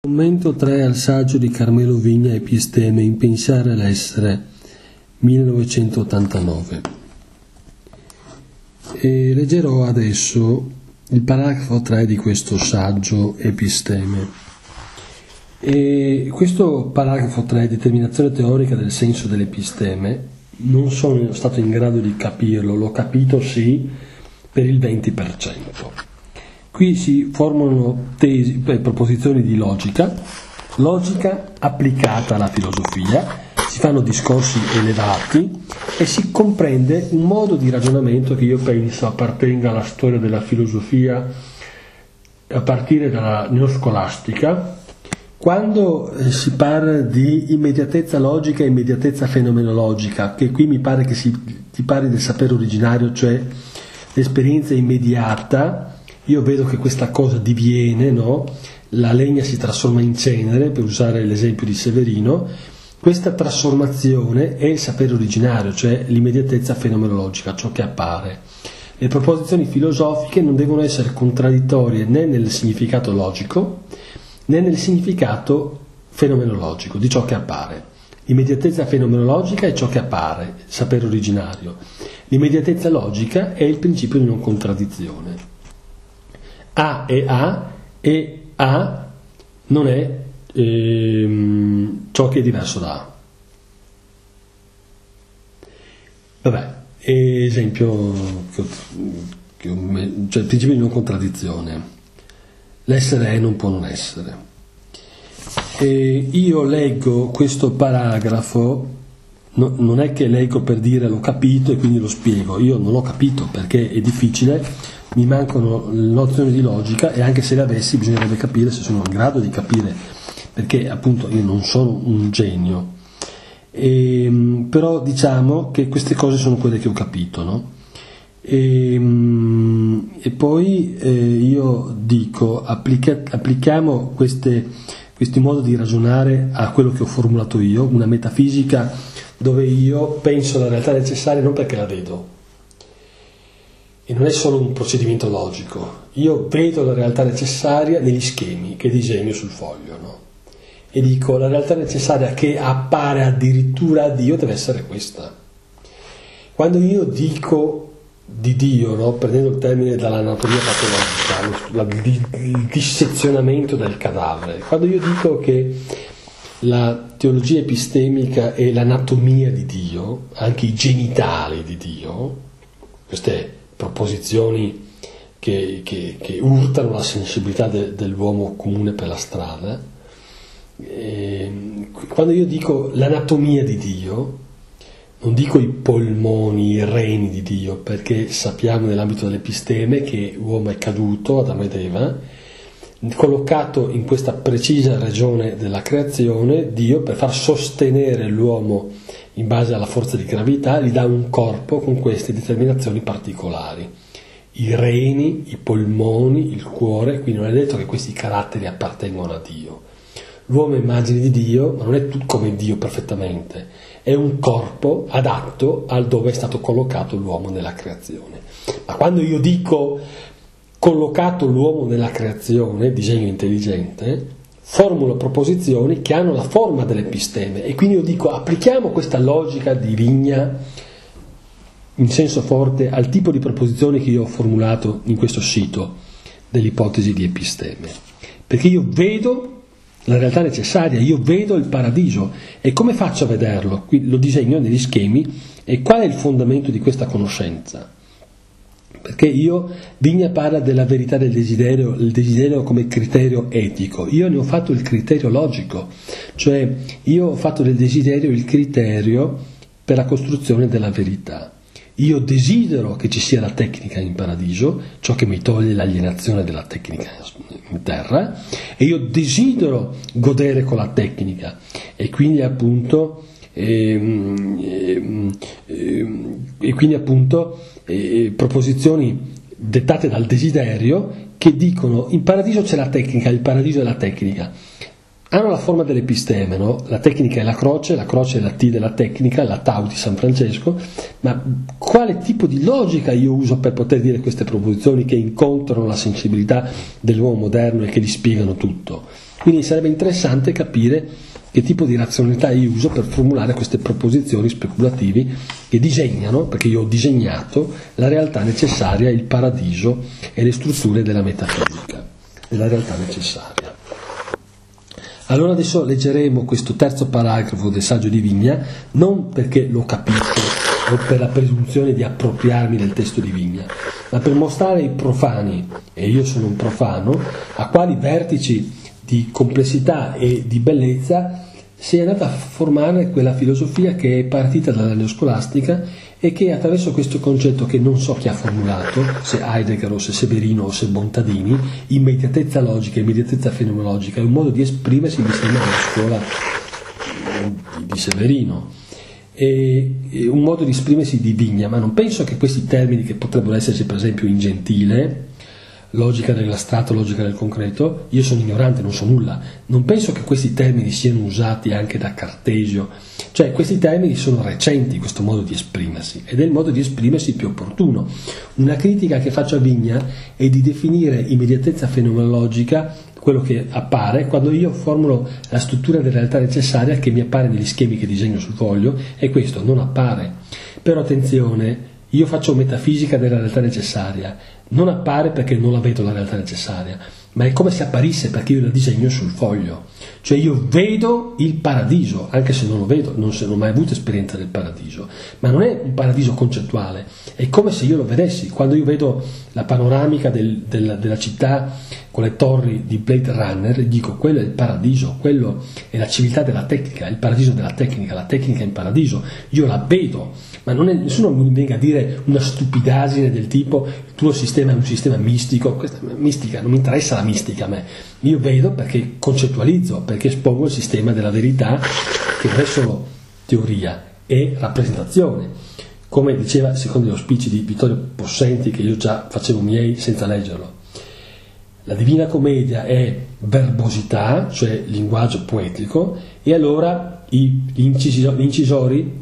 Commento 3 al saggio di Carmelo Vigna, Episteme, in Pensare l'essere, 1989. E leggerò adesso il paragrafo 3 di questo saggio Episteme. E questo paragrafo 3, determinazione teorica del senso dell'episteme, non sono stato in grado di capirlo, l'ho capito sì per il 20%. Qui si formano proposizioni di logica applicata alla filosofia, si fanno discorsi elevati e si comprende un modo di ragionamento che io penso appartenga alla storia della filosofia a partire dalla neoscolastica, quando si parla di immediatezza logica e immediatezza fenomenologica, che qui mi pare che si parli del sapere originario, cioè l'esperienza immediata. Io vedo che questa cosa diviene, no? La legna si trasforma in cenere, per usare l'esempio di Severino. Questa trasformazione è il sapere originario, cioè l'immediatezza fenomenologica, ciò che appare. Le proposizioni filosofiche non devono essere contraddittorie né nel significato logico né nel significato fenomenologico di ciò che appare. L'immediatezza fenomenologica è ciò che appare, il sapere originario. L'immediatezza logica è il principio di non contraddizione. A è A e A non è ciò che è diverso da A. Vabbè, esempio, cioè il principio di non contraddizione. L'essere è non può non essere. E io leggo questo paragrafo, non è che leggo per dire l'ho capito e quindi lo spiego, io non l'ho capito perché è difficile, mi mancano le nozioni di logica e anche se le avessi bisognerebbe capire se sono in grado di capire, perché appunto io non sono un genio. Però diciamo che queste cose sono quelle che ho capito, no? E poi io dico, applichiamo questi modi di ragionare a quello che ho formulato io, una metafisica dove io penso alla realtà necessaria non perché la vedo, e non è solo un procedimento logico, io vedo la realtà necessaria negli schemi che disegno sul foglio, no? E dico, la realtà necessaria che appare addirittura a Dio deve essere questa. Quando io dico di Dio, no, prendendo il termine dall'anatomia patologica, il dissezionamento del cadavere, quando io dico che la teologia epistemica è l'anatomia di Dio, anche i genitali di Dio, queste proposizioni che urtano la sensibilità dell'uomo comune per la strada, quando io dico l'anatomia di Dio, non dico i polmoni, i reni di Dio, perché sappiamo nell'ambito dell'episteme che l'uomo è caduto, Adamo ed Eva, collocato in questa precisa regione della creazione, Dio, per far sostenere l'uomo in base alla forza di gravità, gli dà un corpo con queste determinazioni particolari. I reni, i polmoni, il cuore, quindi non è detto che questi caratteri appartengono a Dio. L'uomo è immagine di Dio, ma non è tutto come Dio perfettamente. È un corpo adatto al dove è stato collocato l'uomo nella creazione. Ma quando io dico collocato l'uomo nella creazione, disegno intelligente, formulo proposizioni che hanno la forma dell'episteme e quindi io dico applichiamo questa logica di Vigna in senso forte al tipo di proposizioni che io ho formulato in questo sito dell'ipotesi di episteme, perché io vedo la realtà necessaria, io vedo il paradiso e come faccio a vederlo? Qui lo disegno negli schemi e qual è il fondamento di questa conoscenza? Perché Vigna parla della verità del desiderio, il desiderio come criterio etico, io ne ho fatto il criterio logico, cioè io ho fatto del desiderio il criterio per la costruzione della verità. Io desidero che ci sia la tecnica in paradiso, ciò che mi toglie l'alienazione della tecnica in terra, e io desidero godere con la tecnica e quindi appunto proposizioni dettate dal desiderio che dicono in paradiso c'è la tecnica, il paradiso è la tecnica. Hanno la forma dell'episteme, no? La tecnica è la croce è la T della tecnica, la Tau di San Francesco, ma quale tipo di logica io uso per poter dire queste proposizioni che incontrano la sensibilità dell'uomo moderno e che gli spiegano tutto? Quindi sarebbe interessante capire che tipo di razionalità io uso per formulare queste proposizioni speculativi che disegnano, perché io ho disegnato la realtà necessaria, il paradiso e le strutture della metafisica, della realtà necessaria. Allora adesso leggeremo questo terzo paragrafo del saggio di Vigna, non perché lo capisco o per la presunzione di appropriarmi del testo di Vigna, ma per mostrare ai profani, e io sono un profano, a quali vertici di complessità e di bellezza si è andata a formare quella filosofia che è partita dalla neoscolastica e che attraverso questo concetto che non so chi ha formulato, se Heidegger o se Severino o se Bontadini, immediatezza logica, immediatezza fenomenologica, è un modo di esprimersi mi sembra della scuola di Severino, è un modo di esprimersi di Vigna, ma non penso che questi termini che potrebbero esserci per esempio in Gentile, logica dell'astratto, logica del concreto, io sono ignorante, non so nulla, non penso che questi termini siano usati anche da Cartesio, cioè questi termini sono recenti, questo modo di esprimersi, ed è il modo di esprimersi più opportuno. Una critica che faccio a Vigna è di definire immediatezza fenomenologica quello che appare quando io formulo la struttura della realtà necessaria che mi appare negli schemi che disegno sul foglio, e questo non appare. Però attenzione, io faccio metafisica della realtà necessaria, non appare perché non la vedo la realtà necessaria, ma è come se apparisse perché io la disegno sul foglio, cioè io vedo il paradiso, anche se non lo vedo, non ho mai avuto esperienza del paradiso, ma non è un paradiso concettuale, è come se io lo vedessi. Quando io vedo la panoramica della città con le torri di Blade Runner, dico quello è il paradiso, quello è la civiltà della tecnica, il paradiso della tecnica, la tecnica è in paradiso, io la vedo, ma nessuno mi venga a dire una stupidaggine del tipo il tuo sistema è un sistema mistico. Questa mistica, non mi interessa la mistica a me, io vedo perché concettualizzo, perché espongo il sistema della verità che non è solo teoria, è rappresentazione, come diceva secondo gli auspici di Vittorio Possenti, che io già facevo miei senza leggerlo. La Divina Commedia è verbosità, cioè linguaggio poetico, e allora gli incisori,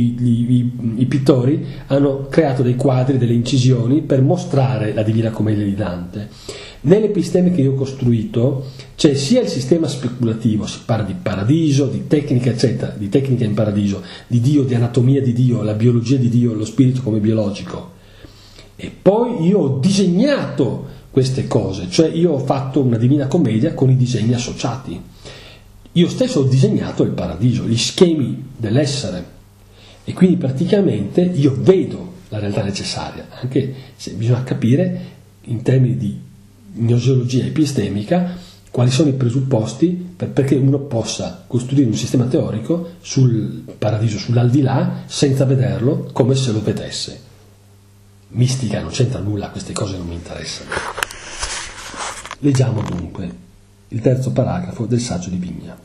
i pittori hanno creato dei quadri, delle incisioni per mostrare la Divina Commedia di Dante. Nell'episteme che io ho costruito c'è sia il sistema speculativo, si parla di paradiso, di tecnica eccetera, di tecnica in paradiso, di Dio, di anatomia di Dio, la biologia di Dio, lo spirito come biologico, e poi io ho disegnato queste cose, cioè io ho fatto una Divina Commedia con i disegni associati. Io stesso ho disegnato il paradiso, gli schemi dell'essere, e quindi praticamente io vedo la realtà necessaria, anche se bisogna capire in termini di gnoseologia epistemica quali sono i presupposti perché uno possa costruire un sistema teorico sul paradiso, sull'aldilà, senza vederlo, come se lo vedesse. Mistica non c'entra nulla, queste cose non mi interessano. Leggiamo dunque il terzo paragrafo del saggio di Vigna.